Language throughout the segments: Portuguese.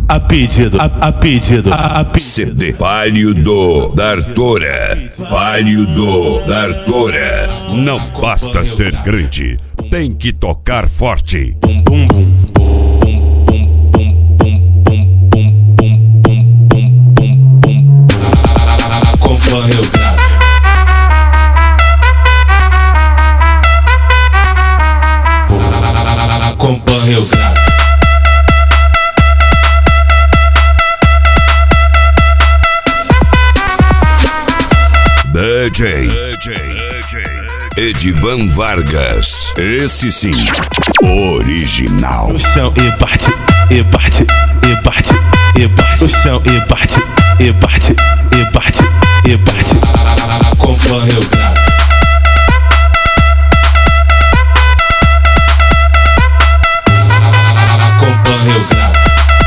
CD Palio da Artora. Palio da Artora. Não basta ser grande, tem que tocar forte. Acompanha o grave. Acompanha o grave. DJ Edivan Vargas. Esse sim, original. No chão e bate, e bate, e bate, e bate. No chão e bate, e bate, e bate, e bate. Acompanha o grave. Acompanha o grave.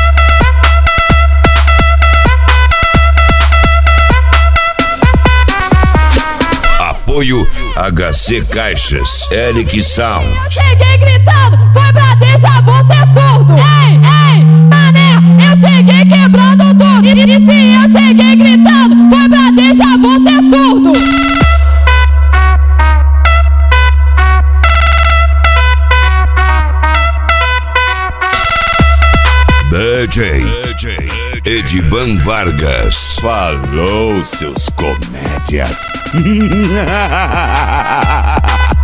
Apoio HC Caixas, Eric Sound. Eu cheguei gritando, foi pra deixar você surdo. Ei, ei, mané, eu cheguei quebrando tudo. E se eu cheguei gritando, foi pra deixar você surdo. DJ Edivan Vargas. Falou, seus comédias.